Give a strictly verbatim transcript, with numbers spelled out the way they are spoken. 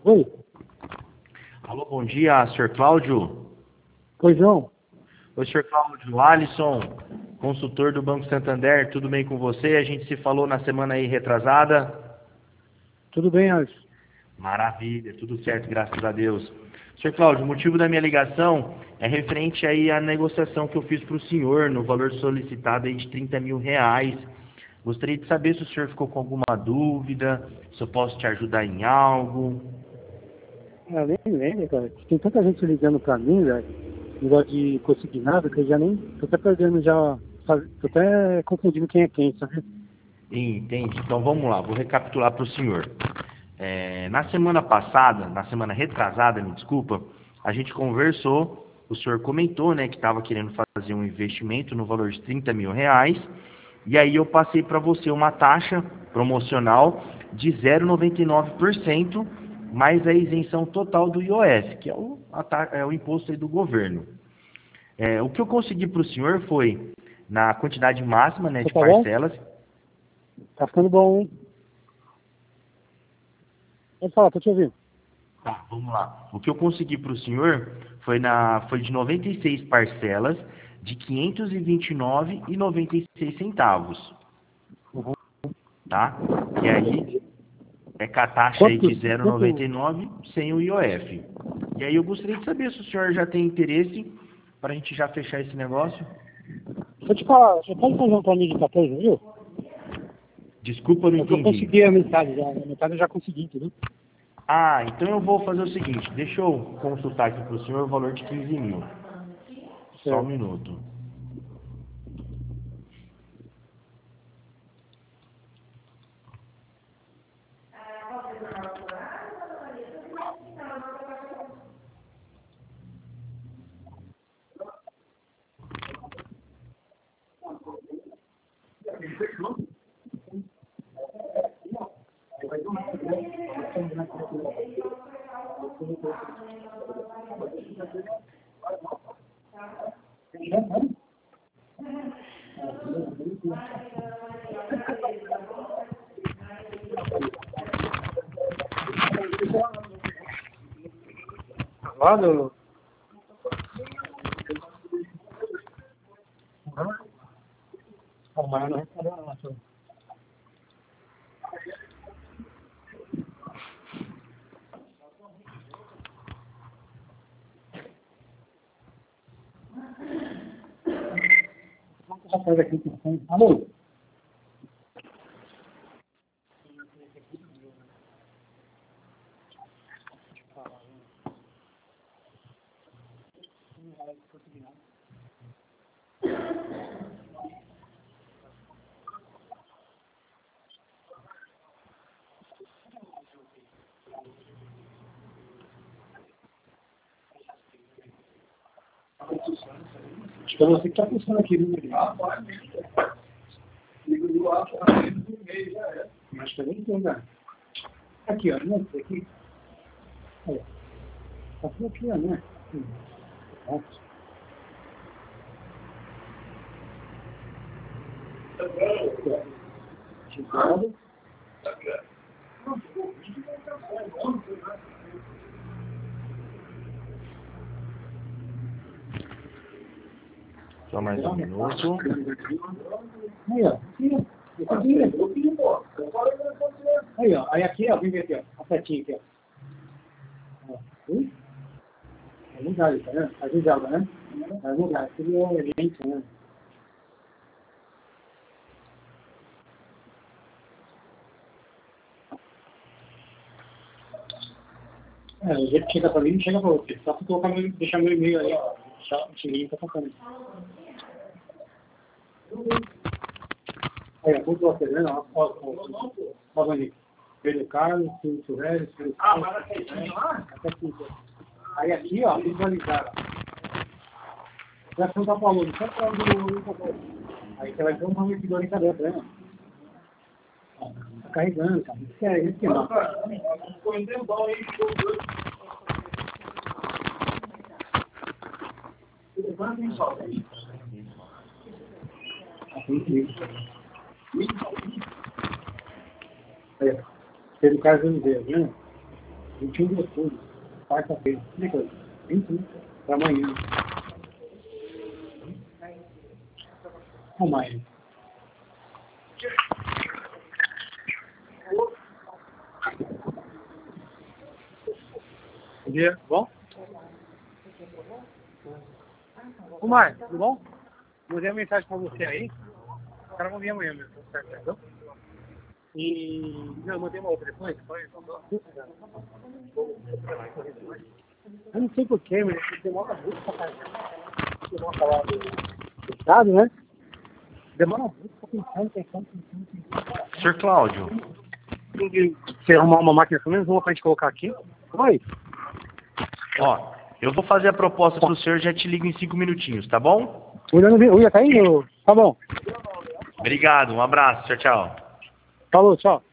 Oi. Alô, bom dia, senhor Cláudio. Pois não. Oi, senhor Cláudio. Alisson, consultor do Banco Santander, tudo bem com você? A gente se falou na semana aí retrasada. Tudo bem, Alisson? Maravilha, tudo certo, graças a Deus. senhor Cláudio, o motivo da minha ligação é referente aí à negociação que eu fiz para o senhor no valor solicitado aí de trinta mil reais. Gostaria de saber se o senhor ficou com alguma dúvida, se eu posso te ajudar em algo. Eu nem lembro, cara. Tem tanta gente ligando pra mim, velho. Negócio de conseguir nada, que eu já nem. Tô até perdendo já. Tô até confundindo quem é quem, sabe? Entende? Então vamos lá, vou recapitular para o senhor. É, na semana passada, na semana retrasada, me desculpa, a gente conversou, o senhor comentou, né, que estava querendo fazer um investimento no valor de trinta mil reais, e aí eu passei para você uma taxa promocional de zero vírgula noventa e nove por cento, mais a isenção total do I O F, que é o, a, é o imposto aí do governo. É, o que eu consegui para o senhor foi, na quantidade máxima, né, Você de tá bom? parcelas. Tá ficando bom, hein? Pode falar, tô te ouvindo. Tá, vamos lá. O que eu consegui para o senhor foi, na, foi de noventa e seis parcelas de quinhentos e vinte e nove reais e noventa e seis centavos, Uhum. tá? E aí é com a taxa aí Quanto? de zero vírgula noventa e Quanto? nove sem o I O F. E aí eu gostaria de saber se o senhor já tem interesse para a gente já fechar esse negócio. Deixa eu te falar, você pode fazer um pra mim de quatorze mil? Desculpa, eu não É que eu entendi. consegui a metade já. A metade eu já consegui, entendeu? Ah, então eu vou fazer o seguinte, deixa eu consultar aqui para o senhor o valor de quinze mil. Só um Certo. minuto. Lá no... Amanhã não respondeu não, senhor. Vamos rapaz aqui que tem. Alô? Acho que é você que tá pensando aqui, viu, menino? Ah, pode. Liga do ar, no meio, já é. Acho que eu nem tenho, cara. Aqui, ó, não sei aqui. Olha. Tá tudo aqui, ó, né? Hum. Pronto. Chegado. Só mais um minuto. Aí, ó. Aqui, ó. Aqui, ó. Aí, ó. Aí aqui, ó. Vem ver aqui, ó. A setinha aqui, ó. Ó. Ui? É mudado, tá vendo? A gente joga, né? É mudado. Tudo é gente, né? É, o jeito que chega pra mim não chega pra você. Só se colocar meu, deixar meu e-mail aí, ó. Deixar o time tá tocando. Aí, ó. Tudo você, né? Ó, ó, ó. Ó, Vanito. Pedro Carlos, Silvio Silvério, Silvio Ah, mas até lá? Até quinta. Aí aqui, ó, visualizar. Já perguntar pro aluno, só para o aí você vai ter um nome de orientador, tá vendo? Tá carregando, cara. Isso é isso que não. Foi um tempão aí, Aí, Pedro Carlos Oliveira, né? vinte e um de outubro, quarta-feira. vinte e um da manhã. Como é? Bom dia, tudo bom? Ô Mário, tudo bom? Mandei uma mensagem pra você aí. O cara mandei amanhã mesmo, certo? Entendeu? E. Não, eu mandei uma outra telefone. Eu não sei porquê, mas demora muito pra carregar. Demora pra falar do estado, né? Demora muito pra pensar, pensando, pensando, pensando. senhor Cláudio. Tem que você arrumar uma máquina, pelo menos uma pra gente colocar aqui. Oi. Ó, eu vou fazer a proposta pro senhor, já te ligo em cinco minutinhos, tá bom? O William, não vi- o William tá indo? Tá bom. Obrigado, um abraço, tchau, tchau. Falou, tchau.